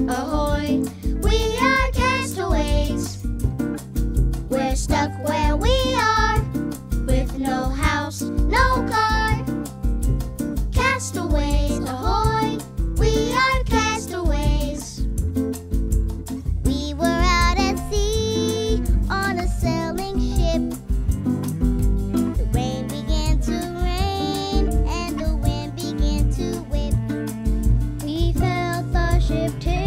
ahoy! We are castaways. We're stuck where we are, with no house, no car. Castaways, ahoy! We are castaways. We were out at sea on a sailing ship. The rain began to rain and the wind began to whip. We felt the ship tip.